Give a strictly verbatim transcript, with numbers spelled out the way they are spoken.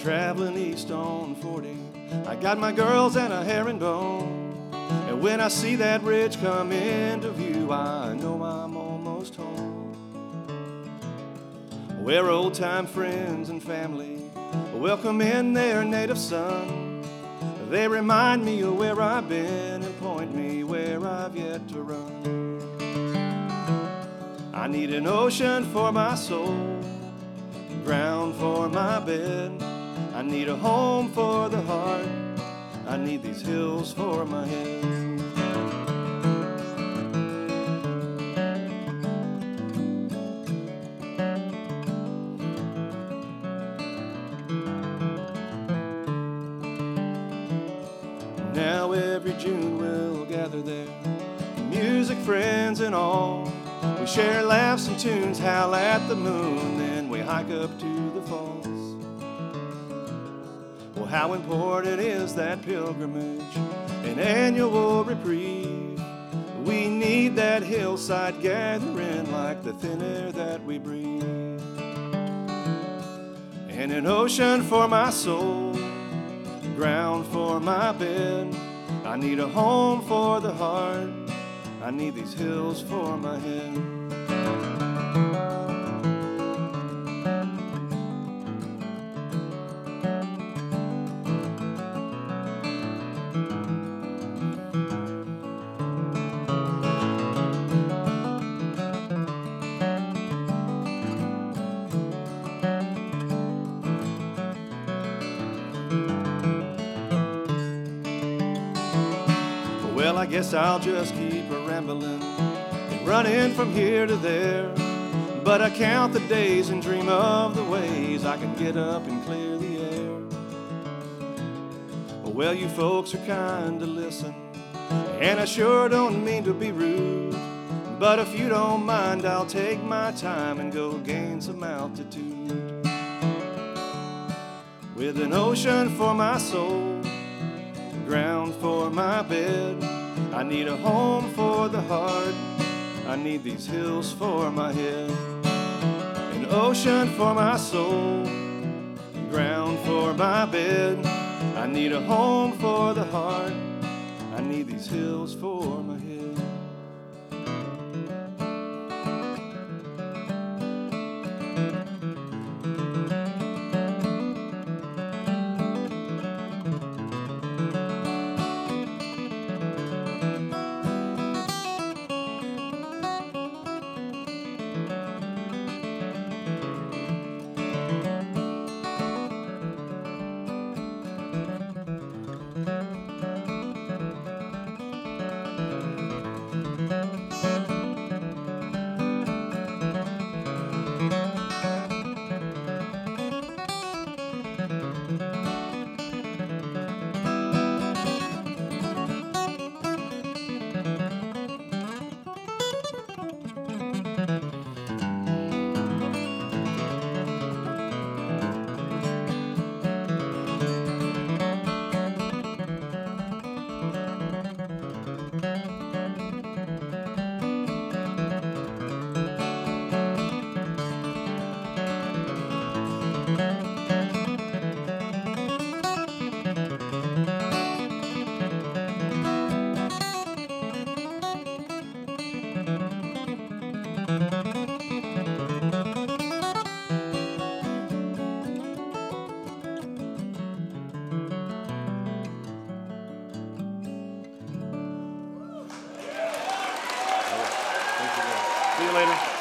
traveling east on forty. I got my girls and a herringbone. And when I see that ridge come into view, I know I'm almost home. Where old-time friends and family welcome in their native sun. They remind me of where I've been and point me where I've yet to run. I need an ocean for my soul, ground for my bed. I need a home for the heart. I need these hills for my head. Now every June we'll gather there, music, friends and all. We share laughs and tunes, howl at the moon, then we hike up to the falls. Well, how important is that pilgrimage, an annual reprieve. We need that hillside gathering like the thin air that we breathe. And an ocean for my soul, ground for my bed. I need a home for the heart. I need these hills for my head. Well, I guess I'll just keep a rambling and running from here to there. But I count the days and dream of the ways I can get up and clear the air. Well, you folks are kind to listen, and I sure don't mean to be rude. But if you don't mind, I'll take my time and go gain some altitude. With an ocean for my soul, ground for my bed. I need a home for the heart. I need these hills for my head. An ocean for my soul, ground for my bed. I need a home for the heart. I need these hills for my head. See you later.